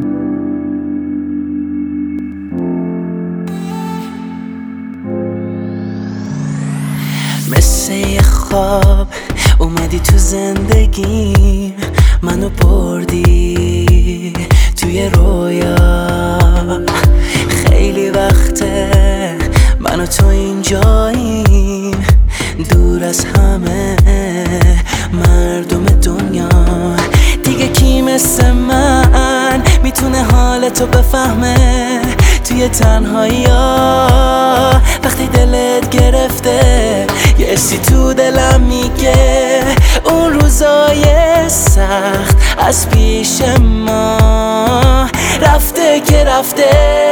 مثل یه خواب اومدی تو زندگیم، منو بردی توی رویا. خیلی وقته من و تو اینجاییم، دور از همه مردم دنیا. دیگه کی مثل من میتونه حالتو بفهمه توی تنهایی ها؟ وقتی دلت گرفته یه حسی تو دلم میگه اون روزای سخت از پیش ما رفته که رفته.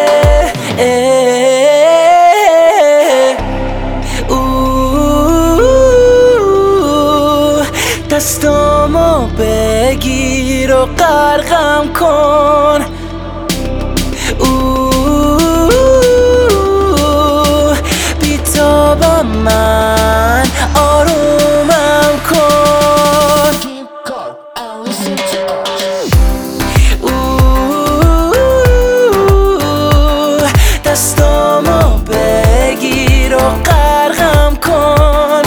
دستامو بگیر و غرقم کن، بی‌تابم من آرومم کن. دستامو بگیر و غرقم کن،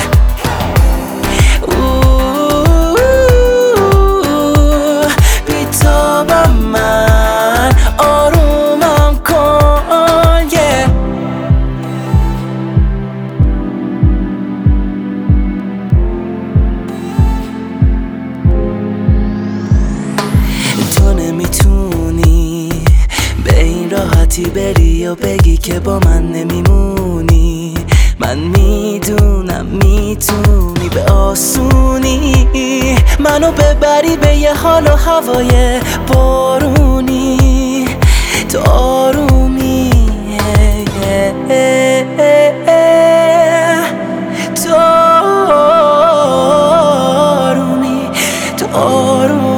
بی‌تابم من آرومم کن. تو نمیتونی به این راحتی بری و بگی که با من نمیمونی. من میدونم میتونی به آسونی منو ببری به یه حال و هوای بارونی. تو آرومی، تو آرومی، تو آرومی.